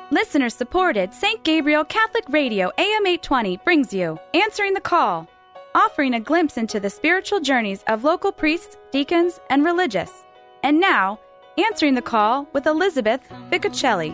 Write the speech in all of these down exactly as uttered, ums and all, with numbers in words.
Listener-supported Saint Gabriel Catholic Radio A M eight twenty brings you Answering the Call, offering a glimpse into the spiritual journeys of local priests, deacons, and religious. And now, Answering the Call with Elizabeth Ficocelli.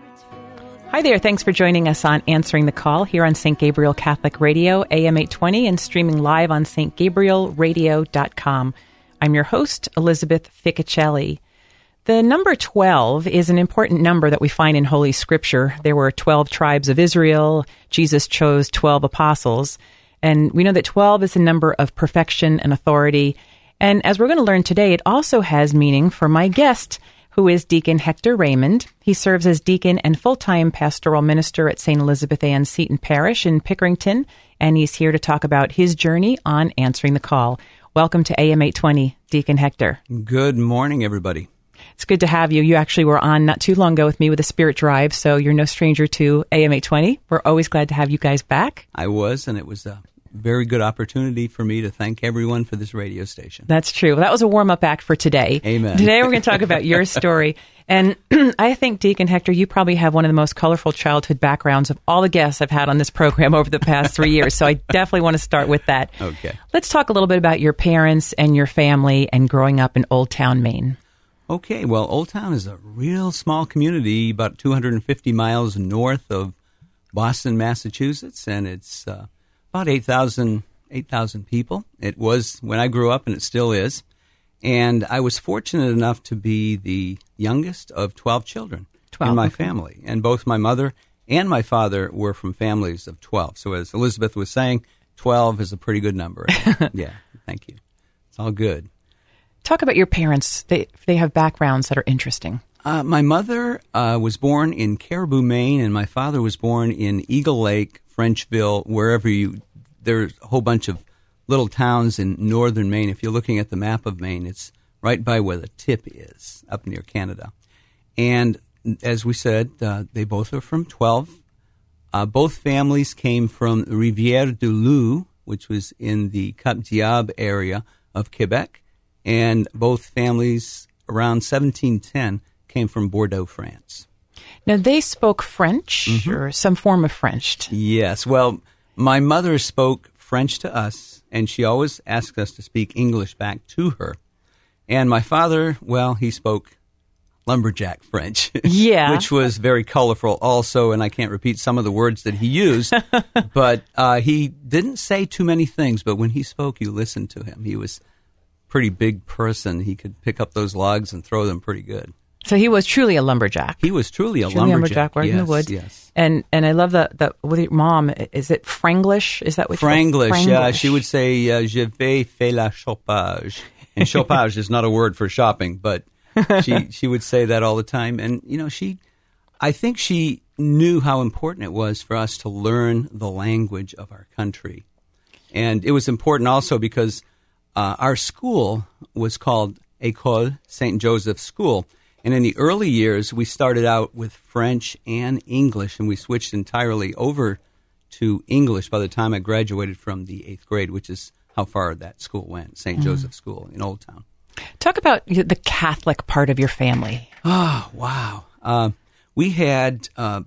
Hi there, thanks for joining us on Answering the Call here on Saint Gabriel Catholic Radio A M eight twenty and streaming live on s t gabriel radio dot com. I'm your host, Elizabeth Ficocelli. The number twelve is an important number that we find in Holy Scripture. There were twelve tribes of Israel. Jesus chose twelve apostles. And we know that twelve is a number of perfection and authority. And as we're going to learn today, it also has meaning for my guest, who is Deacon Hector Raymond. He serves as deacon and full-time pastoral minister at Saint Elizabeth Ann Seton Parish in Pickerington. And he's here to talk about his journey on Answering the Call. Welcome to A M eight twenty, Deacon Hector. Good morning, everybody. It's good to have you. You actually were on not too long ago with me with a Spirit Drive, so you're no stranger to A M eight twenty. We're always glad to have you guys back. I was, and it was a very good opportunity for me to thank everyone for this radio station. That's true. That was a warm-up act for today. Amen. Today we're going to talk about your story. And I think, Deacon Hector, you probably have one of the most colorful childhood backgrounds of all the guests I've had on this program over the past three years. So I definitely want to start with that. Okay. Let's talk a little bit about your parents and your family and growing up in Old Town, Maine. Okay, well, Old Town is a real small community, about two hundred fifty miles north of Boston, Massachusetts, and it's uh, about eight thousand people. It was when I grew up, and it still is. And I was fortunate enough to be the youngest of twelve children twelve, in my okay. family. And both my mother and my father were from families of twelve. So as Elizabeth was saying, twelve is a pretty good number. Yeah, thank you. It's all good. Talk about your parents. They they have backgrounds that are interesting. Uh, my mother uh, was born in Caribou, Maine, and my father was born in Eagle Lake, Frenchville, wherever you... There's a whole bunch of little towns in northern Maine. If you're looking at the map of Maine, it's right by where the tip is, up near Canada. And as we said, uh, they both are from twelve. Uh, both families came from Rivière-du-Loup, which was in the Cap-Diable area of Quebec. And both families around seventeen ten came from Bordeaux, France. Now, they spoke French Mm-hmm. or some form of French. Yes. Well, my mother spoke French to us, and she always asked us to speak English back to her. And my father, well, he spoke lumberjack French, Yeah. which was very colorful also, and I can't repeat some of the words that he used. But uh, he didn't say too many things, but when he spoke, you listened to him. He was pretty big person. He could pick up those logs and throw them pretty good. So he was truly a lumberjack. He was truly a truly lumberjack. Right yes, in the woods. Yes. And and I love the, the with your mom, is it Franglish? Is that what Franglish, you yeah. She would say, uh, je vais faire la chopage. And chopage is not a word for shopping, but she she would say that all the time. And, you know, she, I think she knew how important it was for us to learn the language of our country. And it was important also because Uh, our school was called École Saint Joseph School, and in the early years, we started out with French and English, and we switched entirely over to English by the time I graduated from the eighth grade, which is how far that school went, Saint Mm. Joseph School in Old Town. Talk about the Catholic part of your family. Oh, wow. Uh, we had uh,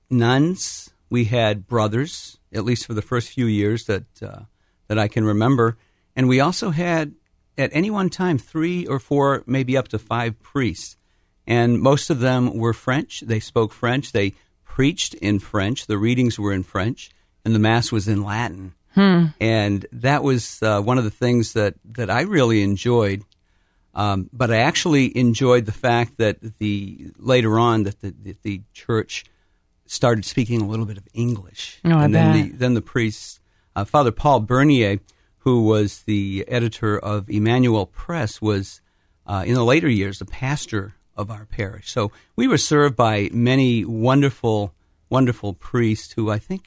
nuns, we had brothers, at least for the first few years that uh, that I can remember. And we also had, at any one time, three or four, maybe up to five priests. And most of them were French. They spoke French. They preached in French. The readings were in French. And the Mass was in Latin. Hmm. And that was uh, one of the things that, that I really enjoyed. Um, but I actually enjoyed the fact that the later on that the, that the church started speaking a little bit of English. Oh, I and bet. then the, then the priests, uh, Father Paul Bernier, who was the editor of Emmanuel Press, was uh, in the later years the pastor of our parish. So we were served by many wonderful, wonderful priests who I think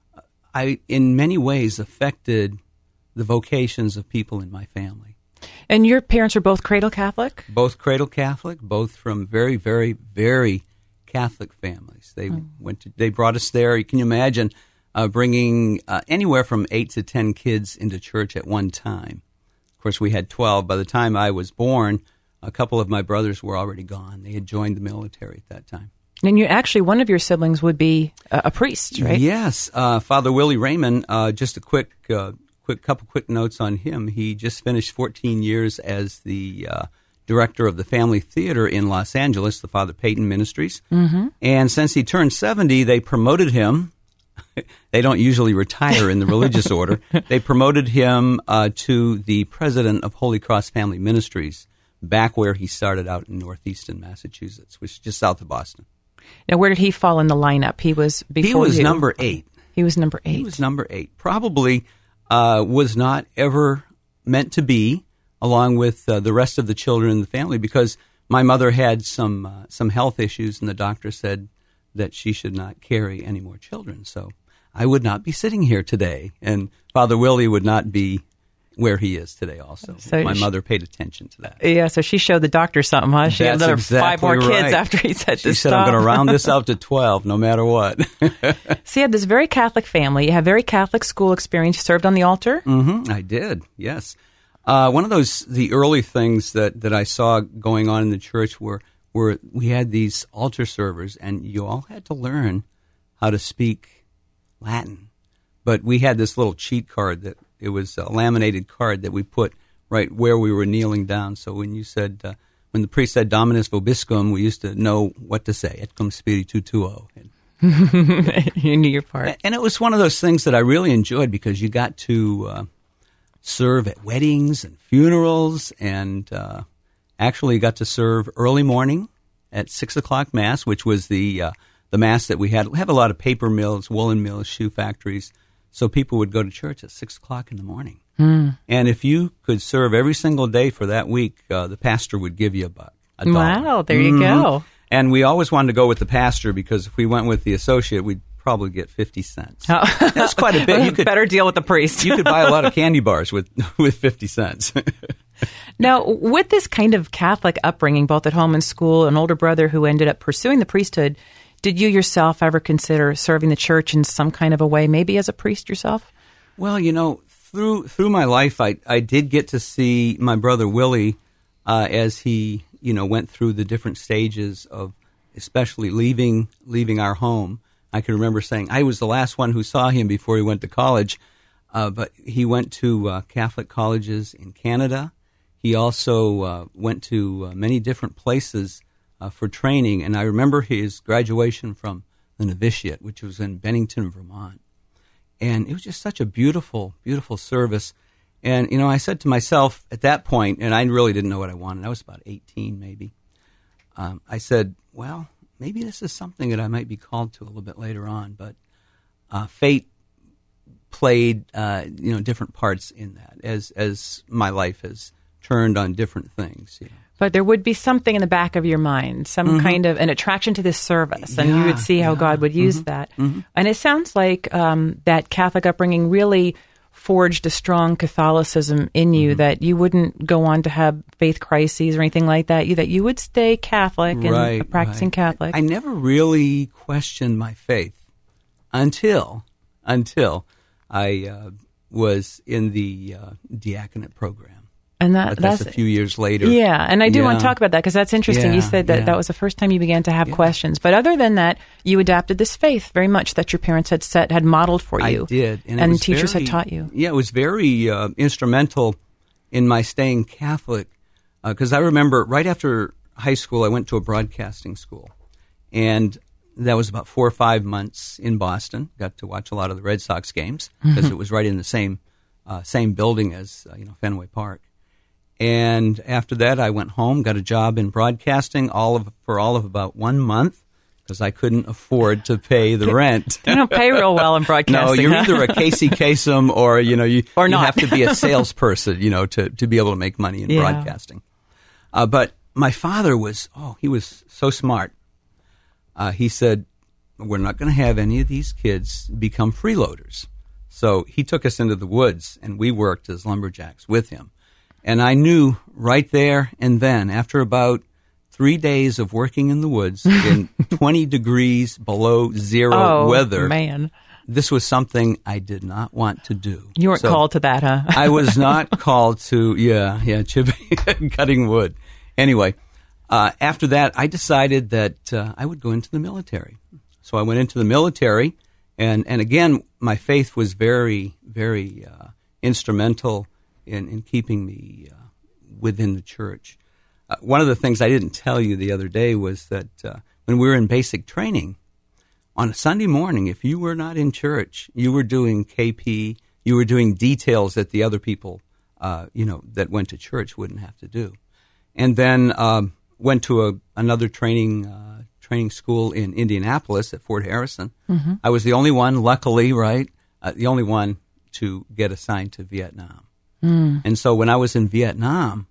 I, in many ways, affected the vocations of people in my family. And your parents are both cradle Catholic? Both cradle Catholic, both from very, very, very Catholic families. They mm. went to, they brought us there. You can imagine uh, bringing uh, anywhere from eight to ten kids into church at one time. Of course, we had twelve. By the time I was born, a couple of my brothers were already gone. They had joined the military at that time. And you actually, one of your siblings would be a, a priest, right? Yes, uh, Father Willie Raymond. Uh, just a quick, uh, quick couple quick notes on him. He just finished fourteen years as the uh, director of the Family Theater in Los Angeles, the Father Peyton Ministries. Mm-hmm. And since he turned seventy, they promoted him. They don't usually retire in the religious order. They promoted him uh, to the president of Holy Cross Family Ministries, back where he started out in northeastern Massachusetts, which is just south of Boston. Now, where did he fall in the lineup? He was before He was you. number eight. He was number eight. He was number eight. Probably uh, was not ever meant to be, along with uh, the rest of the children in the family, because my mother had some uh, some health issues, and the doctor said that she should not carry any more children. So I would not be sitting here today, and Father Willie would not be where he is today also. So my she, mother paid attention to that. Yeah, so she showed the doctor something, huh? She That's had another exactly five more right. kids after he said she to said, stop. I'm going to round this out to twelve, no matter what. So you had this very Catholic family. You had very Catholic school experience. You served on the altar? Mm-hmm, I did, yes. Uh, one of those, the early things that, that I saw going on in the church were, were we had these altar servers, and you all had to learn how to speak Latin. But we had this little cheat card that it was a laminated card that we put right where we were kneeling down. So when you said, uh, when the priest said Dominus Vobiscum, we used to know what to say, Et cum spiritu tuo. You knew your part. And it was one of those things that I really enjoyed because you got to uh, serve at weddings and funerals, and uh, actually got to serve early morning at six o'clock Mass, which was the uh, the Mass that we had. We have a lot of paper mills, woolen mills, shoe factories. So people would go to church at six o'clock in the morning. Mm. And if you could serve every single day for that week, uh, the pastor would give you a buck. A dollar. Wow, there you mm-hmm. go. And we always wanted to go with the pastor because if we went with the associate, we'd probably get fifty cents. Oh. That's quite a bit. You could better deal with the priest. You could buy a lot of candy bars with, with fifty cents. Now, with this kind of Catholic upbringing, both at home and school, an older brother who ended up pursuing the priesthood, did you yourself ever consider serving the church in some kind of a way, maybe as a priest yourself? Well, you know, through through my life, I, I did get to see my brother Willie uh, as he, you know, went through the different stages of especially leaving leaving our home. I can remember saying I was the last one who saw him before he went to college, uh, but he went to uh, Catholic colleges in Canada. He also uh, went to uh, many different places Uh, for training, and I remember his graduation from the novitiate, which was in Bennington, Vermont. And it was just such a beautiful, beautiful service. And, you know, I said to myself at that point, and I really didn't know what I wanted. I was about eighteen, maybe. Um, I said, well, maybe this is something that I might be called to a little bit later on. But uh, fate played, uh, you know, different parts in that as as my life has turned on different things, you know. But there would be something in the back of your mind, some mm-hmm. kind of an attraction to this service, and yeah, you would see how yeah. God would use mm-hmm. that. Mm-hmm. And it sounds like um, that Catholic upbringing really forged a strong Catholicism in you, mm-hmm. that you wouldn't go on to have faith crises or anything like that, you, that you would stay Catholic and right, a practicing right. Catholic. I, I never really questioned my faith until, until I uh, was in the uh, diaconate program. And that, but that's, that's a few years later. Yeah, and I do yeah. want to talk about that because that's interesting. Yeah, you said that yeah. that was the first time you began to have yeah. questions. But other than that, you adapted this faith very much that your parents had set, had modeled for you. I did. And, and it was teachers very, had taught you. Yeah, it was very uh, instrumental in my staying Catholic because uh, I remember right after high school, I went to a broadcasting school. And that was about four or five months in Boston. Got to watch a lot of the Red Sox games because mm-hmm. it was right in the same uh, same building as uh, you know Fenway Park. And after that, I went home, got a job in broadcasting all of for all of about one month because I couldn't afford to pay the rent. You don't pay real well in broadcasting. No, you're huh? either a Casey Kasem or you know you, or you not. have to be a salesperson, you know, to to be able to make money in yeah. broadcasting. Uh, but my father was oh, he was so smart. Uh, he said, "We're not going to have any of these kids become freeloaders." So he took us into the woods, and we worked as lumberjacks with him. And I knew right there and then, after about three days of working in the woods in twenty degrees below zero oh, weather, man. this was something I did not want to do. You weren't so called to that, huh? I was not called to, yeah, yeah, chipping, cutting wood. Anyway, uh, after that, I decided that uh, I would go into the military. So I went into the military, and, and again, my faith was very, very uh, instrumental in, in keeping me uh, within the church. Uh, one of the things I didn't tell you the other day was that uh, when we were in basic training, on a Sunday morning, if you were not in church, you were doing K P, you were doing details that the other people, uh, you know, that went to church wouldn't have to do. And then um, went to a, another training uh, training school in Indianapolis at Fort Harrison. Mm-hmm. I was the only one, luckily, right, uh, the only one to get assigned to Vietnam. Mm. And so when I was in Vietnam,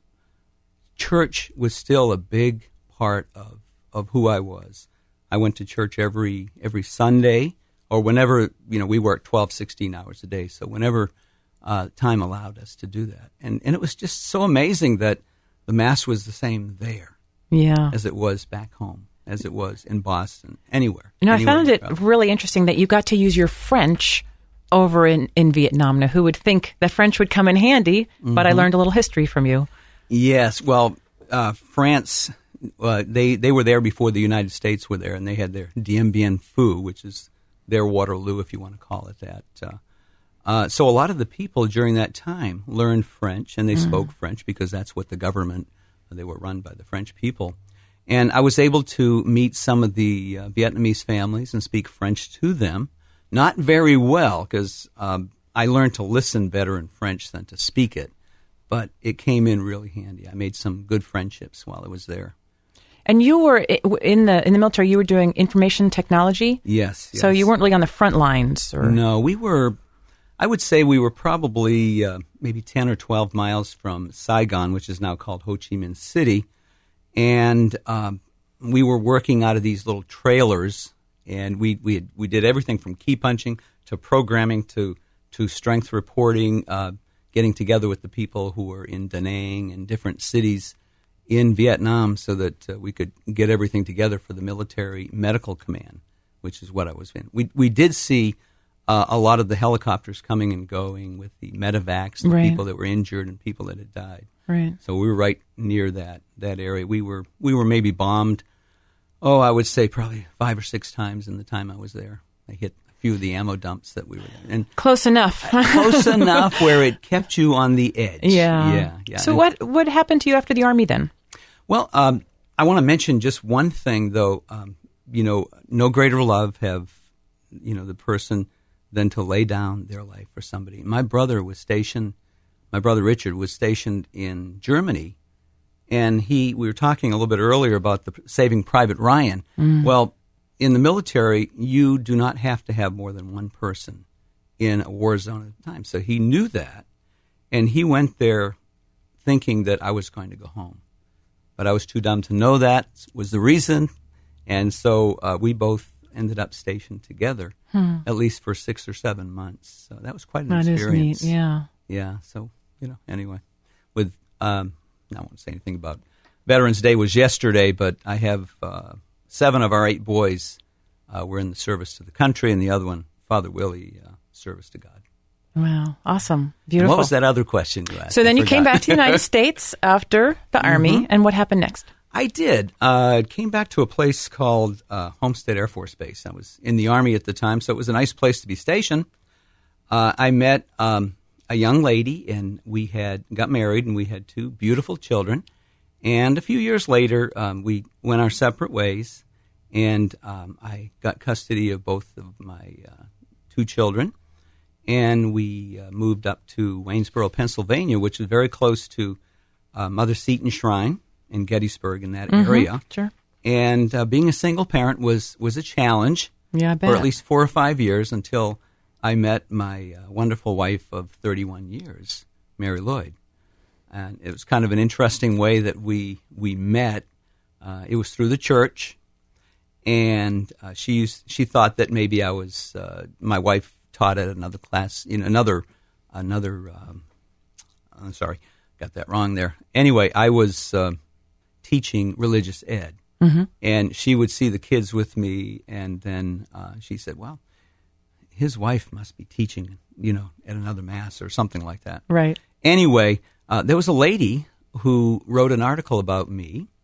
church was still a big part of, of who I was. I went to church every every Sunday, or whenever, you know, we worked twelve, sixteen hours a day, so whenever uh, time allowed us to do that. And and it was just so amazing that the Mass was the same there yeah. as it was back home, as it was in Boston, anywhere. You know, anywhere I found it travel. really interesting that you got to use your French over in, in Vietnam. Now, who would think that French would come in handy, mm-hmm. but I learned a little history from you. Yes, well, uh, France... Uh, they, they were there before the United States were there, and they had their Dien Bien Phu, which is their Waterloo, if you want to call it that. Uh, uh, so a lot of the people during that time learned French, and they mm. spoke French because that's what the government, they were run by the French people. And I was able to meet some of the uh, Vietnamese families and speak French to them. Not very well, because um, I learned to listen better in French than to speak it, but it came in really handy. I made some good friendships while I was there. And you were in the in the military. You were doing information technology. Yes, yes. So you weren't really on the front lines, or no? We were. I would say we were probably uh, maybe ten or twelve miles from Saigon, which is now called Ho Chi Minh City, and um, we were working out of these little trailers. And we we had, we did everything from key punching to programming to to strength reporting, uh, getting together with the people who were in Da Nang and different cities in Vietnam so that uh, we could get everything together for the military medical command, which is what I was in. We we did see uh, a lot of the helicopters coming and going with the medevacs, the right. people that were injured and people that had died. Right. So we were right near that that area. We were we were maybe bombed, oh, I would say probably five or six times in the time I was there. I hit a few of the ammo dumps that we were in. And close enough. close enough where it kept you on the edge. Yeah. Yeah. yeah. So and, what, what happened to you after the Army then? Well, um, I want to mention just one thing, though. Um, you know, no greater love have, you know, the person than to lay down their life for somebody. My brother was stationed, my brother Richard was stationed in Germany, and he, we were talking a little bit earlier about the Saving Private Ryan. Mm. Well, in the military, you do not have to have more than one person in a war zone at a time. So he knew that, and he went there thinking that I was going to go home. But I was too dumb to know that was the reason, and so uh, we both ended up stationed together, hmm. at least for six or seven months. So that was quite an that experience. Is neat, yeah. Yeah, so, you know, anyway. With, um, I won't say anything about Veterans Day was yesterday, but I have uh, seven of our eight boys uh, were in the service to the country, and the other one, Father Willie, uh, service to God. Wow, awesome. Beautiful. And what was that other question you asked? So then I you forgot. came back to the United States after the Army, mm-hmm. and what happened next? I did. I uh, came back to a place called uh, Homestead Air Force Base. I was in the Army at the time, so it was a nice place to be stationed. Uh, I met um, a young lady, and we had got married, and we had two beautiful children. And a few years later, um, we went our separate ways, and um, I got custody of both of my uh, two children. And we uh, moved up to Waynesboro, Pennsylvania, which is very close to uh, Mother Seton Shrine in Gettysburg, in that mm-hmm, area. Sure. And uh, being a single parent was, was a challenge yeah, I bet. for at least four or five years until I met my uh, wonderful wife of thirty-one years, Mary Lloyd. And it was kind of an interesting way that we we met. Uh, it was through the church, and uh, she used, she thought that maybe I was uh, my wife. Taught at another class in another another. Um, I'm sorry, got that wrong there. Anyway, I was uh, teaching religious ed, mm-hmm. and she would see the kids with me, and then uh, she said, "Well, his wife must be teaching, you know, at another mass or something like that." Right. Anyway, uh, there was a lady who wrote an article about me,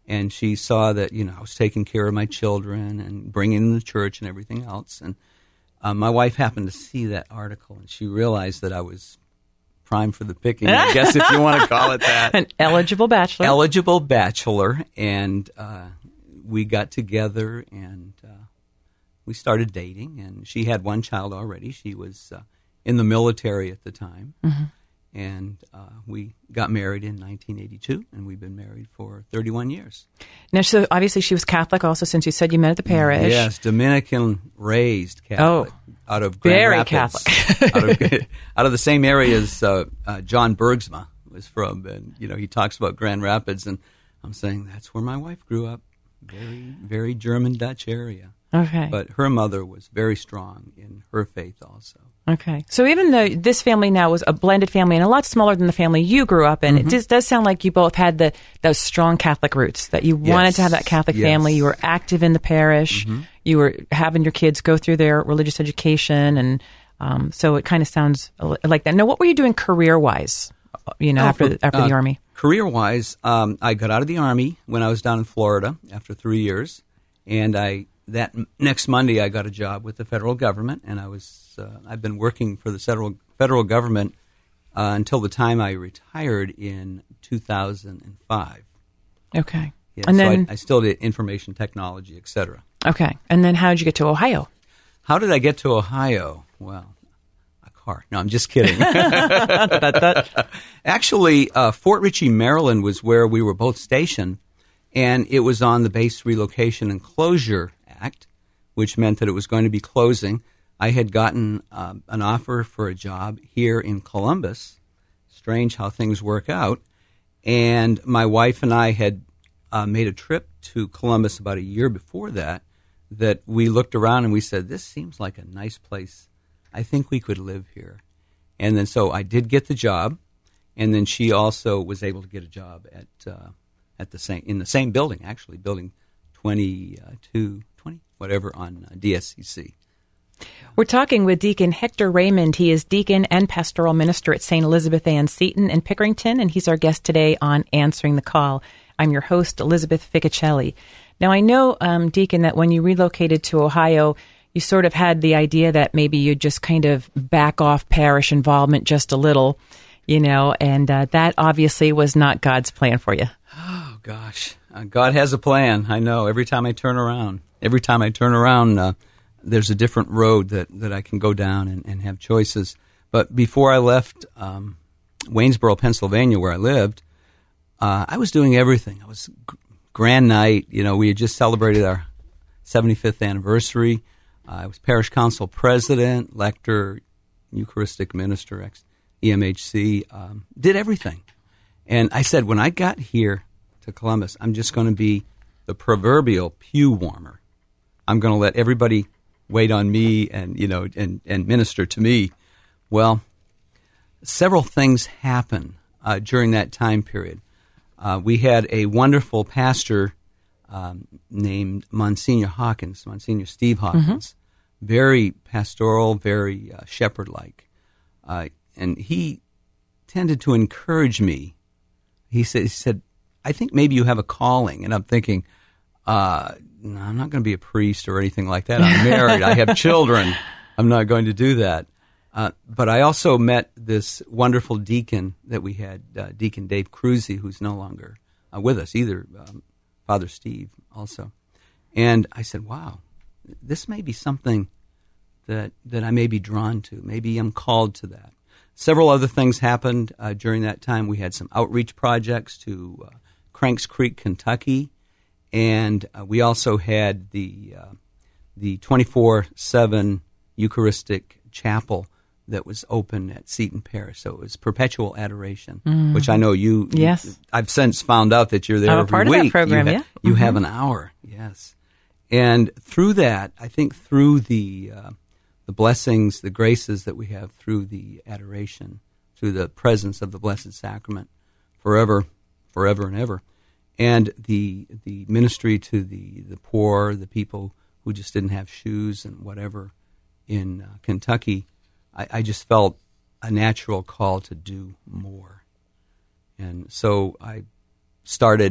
And she saw that, you know, I was taking care of my children and bringing them to church and everything else. And uh, my wife happened to see that article, and she realized that I was prime for the picking, I guess, if you want to call it that. An eligible bachelor. Eligible bachelor. And uh, we got together, and uh, we started dating. And she had one child already. She was uh, in the military at the time. Mm-hmm. And uh, we got married in nineteen eighty-two, and we've been married for thirty-one years. Now, so obviously she was Catholic also, since you said you met at the parish. Yes, Dominican-raised Catholic. Oh, out of Grand very Rapids, Catholic. out, of, out of the same area as uh, uh, John Bergsma was from. And, you know, he talks about Grand Rapids, and I'm saying that's where my wife grew up. Very, very German Dutch area. Okay. But her mother was very strong in her faith also. Okay. So even though this family now was a blended family and a lot smaller than the family you grew up in, mm-hmm. it just does sound like you both had the those strong Catholic roots, that you yes. wanted to have that Catholic yes. family. You were active in the parish. Mm-hmm. You were having your kids go through their religious education. And um, so it kind of sounds like that. Now, what were you doing career-wise, you know, oh, after, the, after uh, the Army? Career-wise, um, I got out of the Army when I was down in Florida after three years. And I that next Monday, I got a job with the federal government, and I was uh, I've been working for the federal federal government uh, until the time I retired in two thousand five. Okay, yeah, and so then I, I still did information technology, et cetera. Okay, and then how did you get to Ohio? How did I get to Ohio? Well, a car. No, I'm just kidding. Actually, uh, Fort Ritchie, Maryland, was where we were both stationed, and it was on the Base Relocation and Closure Act, which meant that it was going to be closing. I had gotten uh, an offer for a job here in Columbus. Strange how things work out. And my wife and I had uh, made a trip to Columbus about a year before that, that we looked around and we said, this seems like a nice place. I think we could live here. And then so I did get the job, and then she also was able to get a job at uh, at the same in the same building, actually, building twenty-two, twenty, whatever, on uh, D S C C. We're talking with Deacon Hector Raymond. He is deacon and pastoral minister at Saint Elizabeth Ann Seton in Pickerington, and he's our guest today on Answering the Call. I'm your host, Elizabeth Ficocelli. Now, I know, um, Deacon, that when you relocated to Ohio, you sort of had the idea that maybe you'd just kind of back off parish involvement just a little, you know, and uh, that obviously was not God's plan for you. Oh, gosh. Uh, God has a plan. I know. Every time I turn around, every time I turn around, uh, there's a different road that, that I can go down and, and have choices. But before I left um, Waynesboro, Pennsylvania, where I lived, uh, I was doing everything. I was g- grand night. You know, we had just celebrated our seventy-fifth anniversary. Uh, I was parish council president, lector, Eucharistic minister, ex E M H C, um, did everything. And I said, when I got here to Columbus, I'm just going to be the proverbial pew warmer. I'm going to let everybody wait on me and, you know, and, and minister to me. Well, several things happened uh, during that time period. Uh, we had a wonderful pastor um, named Monsignor Hawkins, Monsignor Steve Hawkins, mm-hmm. very pastoral, very uh, shepherd-like. Uh, and he tended to encourage me. He said, he said, I think maybe you have a calling. And I'm thinking, uh, no, I'm not going to be a priest or anything like that. I'm married. I have children. I'm not going to do that. Uh, but I also met this wonderful deacon that we had, uh, Deacon Dave Cruzy, who's no longer uh, with us either, um, Father Steve also. And I said, wow, this may be something that, that I may be drawn to. Maybe I'm called to that. Several other things happened uh, during that time. We had some outreach projects to uh, Cranks Creek, Kentucky, and uh, we also had the uh, the twenty-four seven Eucharistic chapel that was open at Seton Parish. So it was perpetual adoration, mm. which I know you, yes. you, I've since found out that you're there I'm every a part week. Of that program, you ha- yeah. You mm-hmm. have an hour, yes. And through that, I think through the uh, the blessings, the graces that we have through the adoration, through the presence of the Blessed Sacrament forever, forever and ever, and the the ministry to the, the poor, the people who just didn't have shoes and whatever in uh, Kentucky, I, I just felt a natural call to do more. And so I started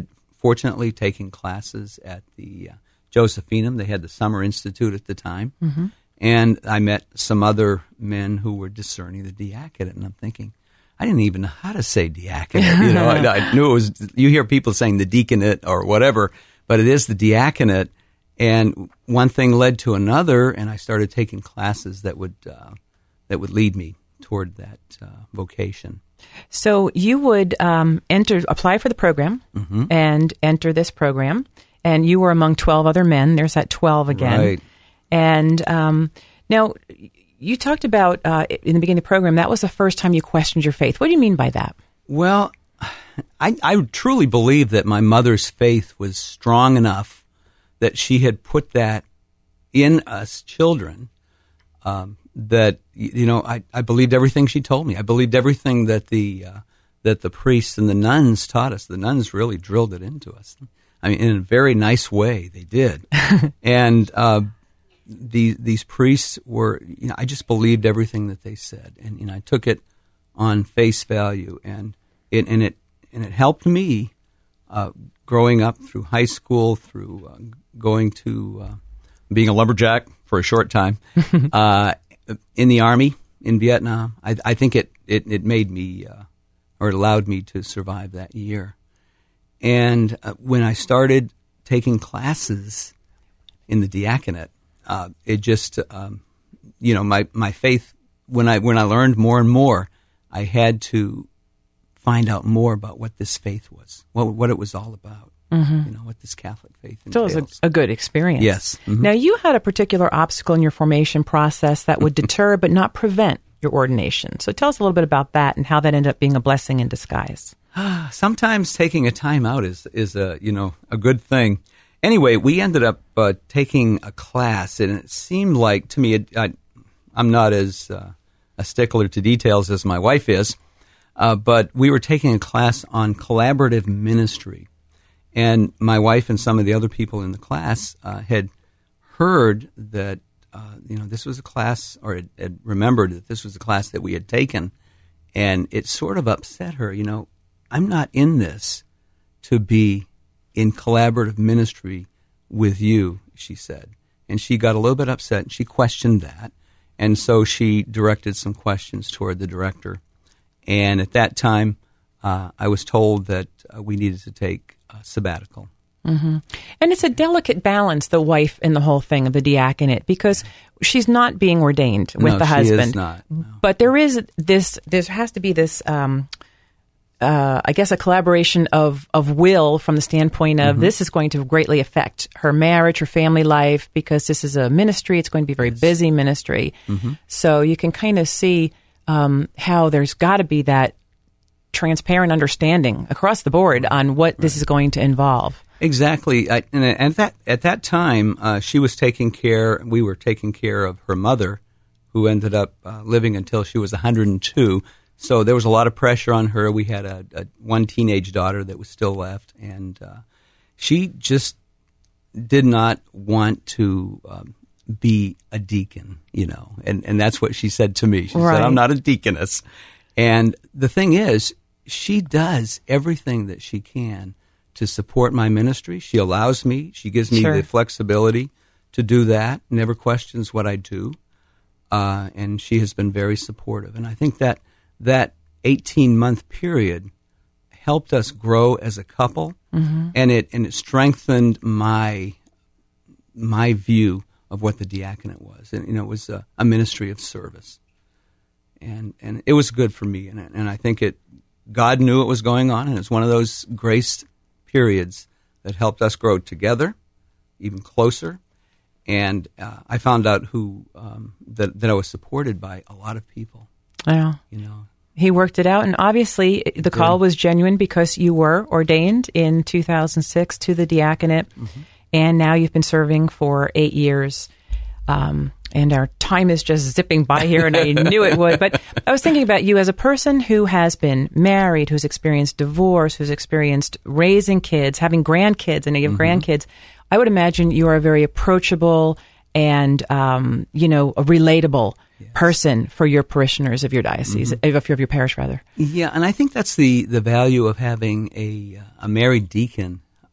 fortunately taking classes at the uh, Josephinum. They had the Summer Institute at the time. Mm-hmm. And I met some other men who were discerning the diaconate, and I'm thinking, I didn't even know how to say diaconate. You know, I, I knew it was, you hear people saying the deaconate or whatever, but it is the diaconate. And one thing led to another, and I started taking classes that would uh, that would lead me toward that uh, vocation. So you would um, enter, apply for the program, Mm-hmm. and enter this program, and you were among twelve other men. There's that twelve again. Right. And um, now, you talked about uh, in the beginning of the program, that was the first time you questioned your faith. What do you mean by that? Well, I, I truly believe that my mother's faith was strong enough that she had put that in us children, um, that, you know, I, I believed everything she told me. I believed everything that the uh, that the priests and the nuns taught us. The nuns really drilled it into us. I mean, in a very nice way, they did. and uh, these these priests were, you know, I just believed everything that they said, and you know, I took it on face value, and it and it and it helped me uh, growing up through high school, through uh, going to uh, being a lumberjack for a short time, uh, in the Army in Vietnam. I, I think it it, it made me uh, or it allowed me to survive that year. And uh, when I started taking classes in the diaconate, uh, it just, um, you know, my, my faith, when I when I learned more and more, I had to find out more about what this faith was, what what it was all about, mm-hmm. you know, what this Catholic faith entails. So it was a, a good experience. Yes. Mm-hmm. Now, you had a particular obstacle in your formation process that would deter but not prevent your ordination. So tell us a little bit about that and how that ended up being a blessing in disguise. Sometimes taking a time out is is a you know a good thing. Anyway, we ended up uh, taking a class, and it seemed like to me, it, I, I'm not as uh, a stickler to details as my wife is, uh, but we were taking a class on collaborative ministry, and my wife and some of the other people in the class uh, had heard that uh, you know this was a class, or had, had remembered that this was a class that we had taken, and it sort of upset her, you know. I'm not in this to be in collaborative ministry with you, she said. And she got a little bit upset, and she questioned that. And so she directed some questions toward the director. And at that time, uh, I was told that uh, we needed to take a sabbatical. Mm-hmm. And it's a delicate balance, the wife and the whole thing of the diaconate, because she's not being ordained with no, the husband. She is not. No. But there is this, there has to be this... Um, Uh, I guess a collaboration of, of will from the standpoint of mm-hmm. this is going to greatly affect her marriage, her family life, because this is a ministry. It's going to be a very yes. busy ministry. Mm-hmm. So you can kind of see um, how there's got to be that transparent understanding across the board on what right. this is going to involve. Exactly. I, and at that, at that time, uh, she was taking care, we were taking care of her mother, who ended up uh, living until she was one hundred two. So there was a lot of pressure on her. We had a, a one teenage daughter that was still left, and uh, she just did not want to um, be a deacon, you know, and, and that's what she said to me. She right. said, I'm not a deaconess. And the thing is, she does everything that she can to support my ministry. She allows me, she gives me sure. the flexibility to do that, never questions what I do, uh, and she has been very supportive. And I think that that eighteen-month period helped us grow as a couple, mm-hmm. and it and it strengthened my my view of what the diaconate was. And you know, it was a, a ministry of service, and and it was good for me. And and I think it God knew it was going on, and it's one of those grace periods that helped us grow together, even closer. And uh, I found out who um, that that I was supported by a lot of people. Yeah. You know, he worked it out, and obviously the call was genuine because you were ordained in two thousand six to the diaconate, mm-hmm. and now you've been serving for eight years. Um, and our time is just zipping by here, and I knew it would. But I was thinking about you as a person who has been married, who's experienced divorce, who's experienced raising kids, having grandkids, and you have mm-hmm. grandkids. I would imagine you are a very approachable and, um, you know, a relatable yes. person for your parishioners of your diocese, mm-hmm. of, your, of your parish, rather. Yeah, and I think that's the, the value of having a, a married deacon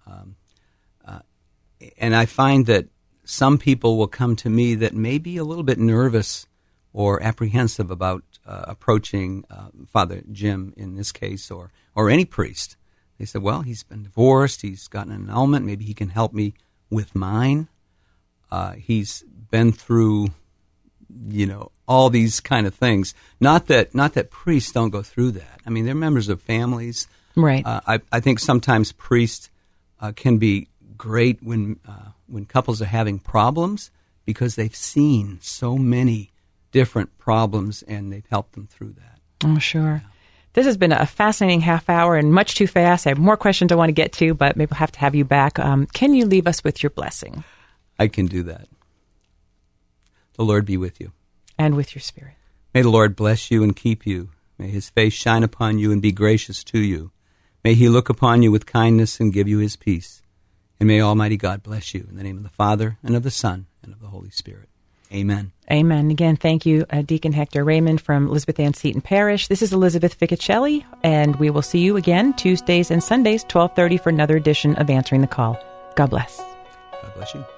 Um, uh, and I find that some people will come to me that may be a little bit nervous or apprehensive about uh, approaching uh, Father Jim in this case, or, or any priest. They said, well, he's been divorced, he's gotten an annulment, maybe he can help me with mine. Uh, he's been through, you know, all these kind of things. Not that not that priests don't go through that. I mean, they're members of families. Right. Uh, I, I think sometimes priests uh, can be great when uh, when couples are having problems because they've seen so many different problems and they've helped them through that. Oh, sure. Yeah. This has been a fascinating half hour and much too fast. I have more questions I want to get to, but maybe we'll have to have you back. Um, can you leave us with your blessing? I can do that. The Lord be with you. And with your spirit. May the Lord bless you and keep you. May his face shine upon you and be gracious to you. May he look upon you with kindness and give you his peace. And may Almighty God bless you in the name of the Father, and of the Son, and of the Holy Spirit. Amen. Amen. Again, thank you, uh, Deacon Hector Raymond from Elizabeth Ann Seton Parish. This is Elizabeth Ficcicelli, and we will see you again Tuesdays and Sundays, twelve thirty, for another edition of Answering the Call. God bless. God bless you.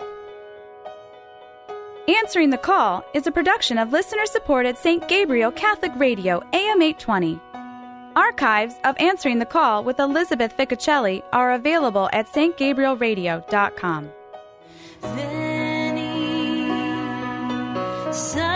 Answering the Call is a production of listener-supported Saint Gabriel Catholic Radio, A M eight twenty. Archives of Answering the Call with Elizabeth Ficcicelli are available at s t gabriel radio dot com. So